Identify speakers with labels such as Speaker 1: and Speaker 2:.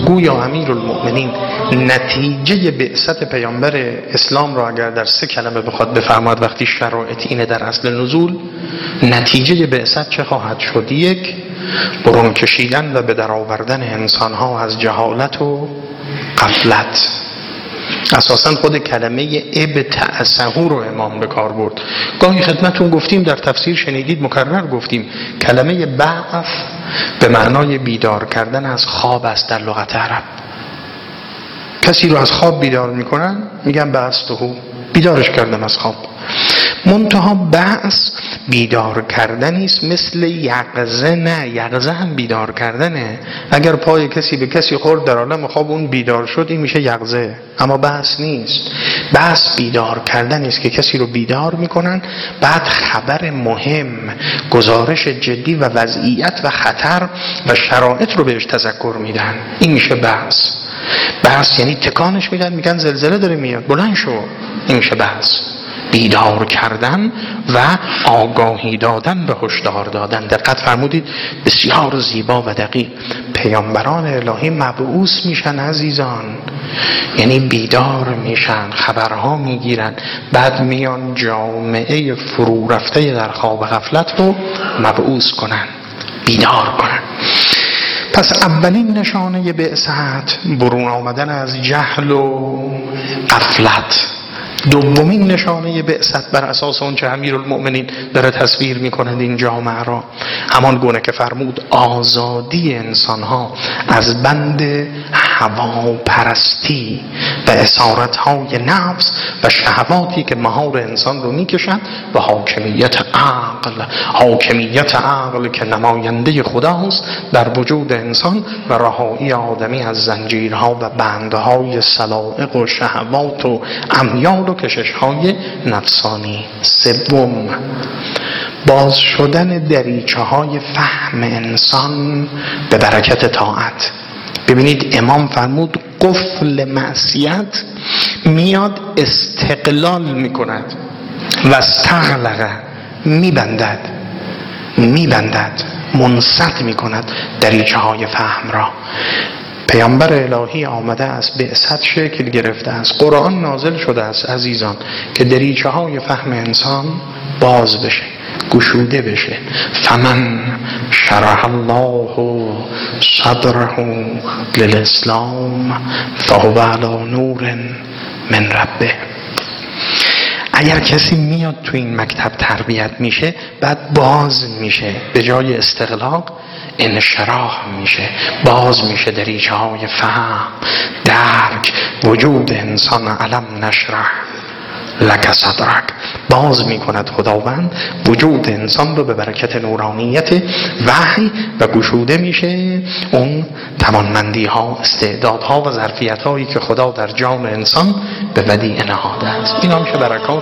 Speaker 1: گویا امیرالمؤمنین نتیجه بعثت پیامبر اسلام را اگر در 3 کلمه بخواد بفرماد وقتی شرایط اینه در اصل نزول، نتیجه بعثت چه خواهد شد؟ 1 برون کشیدن و به در آوردن انسانها از جهالت و غفلت. اساساً خود کلمه ابتعثه رو امام به کار برد. گاهی خدمتون گفتیم، در تفسیر شنیدید، مکرر گفتیم، کلمه بعث به معنای بیدار کردن از خواب است در لغت عرب. کسی رو از خواب بیدار میکنن میگن بعثته، بیدارش کردم از خواب. منتها بعث بیدار کردنی است مثل یقظه نه. یقظه هم بیدار کردنه. اگر پای کسی به کسی خورد در عالم خواب اون بیدار شد، این میشه یقظه، اما بعث نیست. بعث بیدار کردنی است که کسی رو بیدار میکنن، بعد خبر مهم، گزارش جدی و وضعیت و خطر و شرایط رو بهش تذکر میدن. این میشه بعث. بعث یعنی تکانش میدن، میگن زلزله داره میاد، بلند شو. این میشه بعث. بیدار کردن و آگاهی دادن، به هشدار دادن. دقت فرمودید، بسیار زیبا و دقیق. پیامبران الهی مبعوث میشن عزیزان، یعنی بیدار میشن، خبرها میگیرن، بعد میان جامعه فرو رفته در خواب غفلت رو مبعوث کنن، بیدار کنن. پس اولین نشانه بعثت برون آمدن از جهل و غفلت. دومین نشانه بعثت بر اساس اون چه امیرالمؤمنین داره تصویر میکنند این جامعه را، همان گونه که فرمود آزادی انسانها از بند هواپرستی و اسارتهای نفس و شهواتی که مهار انسان رو میکشند و حاکمیت عقل که نماینده خداست در وجود انسان و رهایی آدمی از زنجیرها و بندهای سلائق و شهوات و امیال و کشش‌های نفسانی. سوم، باز شدن دریچه‌های فهم انسان به برکت طاعت. ببینید امام فرمود قفل معصیت میاد استقلال میکند و استغلق، میبندد، منسد میکند دریچه‌های فهم را. پیامبر الهی آمده است، بعثت شکل گرفته است، قرآن نازل شده است عزیزان که دریچه های فهم انسان باز بشه، گشوده بشه. فمن شرح الله صدره للاسلام فهو علی نور من ربه. اگر کسی میاد تو این مکتب تربیت میشه، بعد باز میشه، به جای استغلاق انشراح میشه، باز میشه دریچه های فهم، درک. وجود انسان علم نشرح لک صدرک، باز میکند خداوند وجود انسان رو به برکت نورانیت وحی و گشوده میشه اون توانمندی ها، استعدادها و ظرفیت هایی که خدا در جان انسان به ودیعه نهاده است. این هم که برکات